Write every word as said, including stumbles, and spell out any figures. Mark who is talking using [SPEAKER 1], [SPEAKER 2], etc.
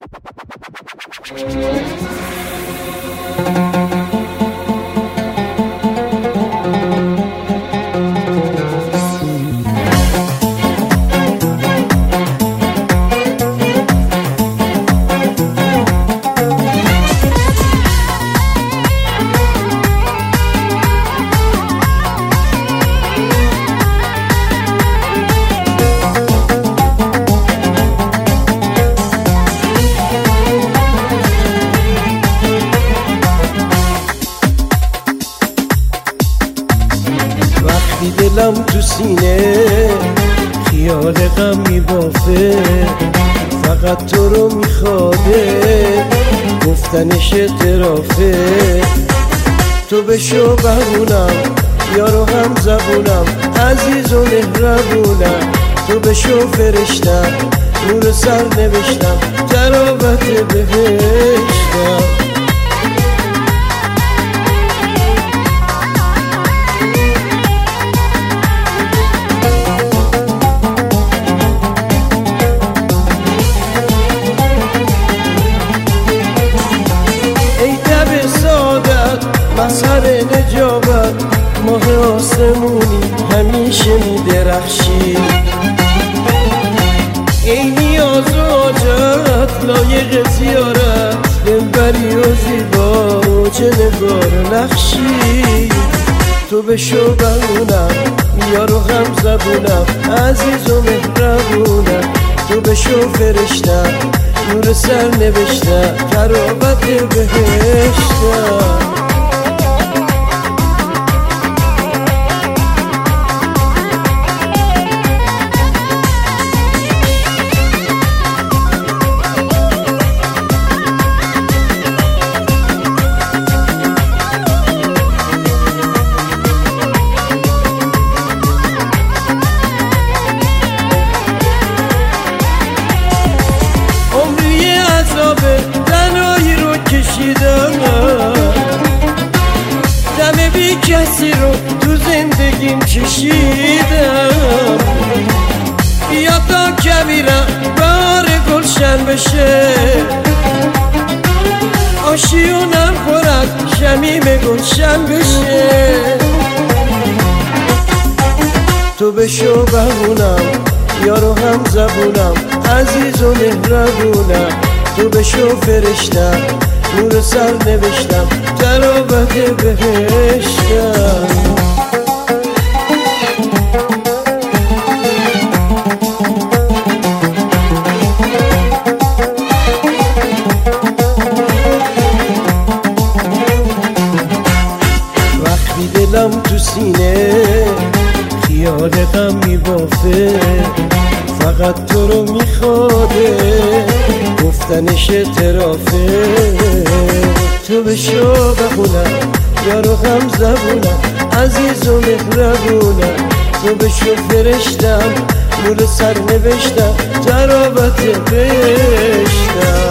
[SPEAKER 1] دلم تو سینه خیال غم میبافه، فقط تو رو میخواده، گفتنش اعترافه. تو بشو بهونم، یارو هم زبونم، عزیز و مهربونم. تو بشو فرشتم، نور سر نوشتم، ترابط بهشتم. مظهر نجابت، ماه آسمونی همیشه میدرخشی. ای نیاز و حاجت، لایق زیارت، دلبری و زیبا، موج نگار نقشی. تو بشو بهونم، یارو هم زبونم، عزیز و مهربونم. تو بشو فرشتم، نور سر نوشتم، ترابط بهشتم. تنهایی رو کشیدم، دم بی کسی رو تو زندگیم کشیدم. بیا تا کبیرم بار گلشن بشه، آشیونم خورد شمیم گلشن بشه. تو بشو بهونم، یارو هم زبونم، عزیز و مهربونم. تو بشو فرشتم، نور سر نوشتم، ترابط بهشتم. وقتی دلم تو سینه خیال غم میبافه، فقط تو رو میخواده، گفتنش اعترافه. تو بشو بخونم، یارو هم زبونم، عزیز و مهربونم. تو بشو فرشتم، نور سر نوشتم، ترابط بهشتم.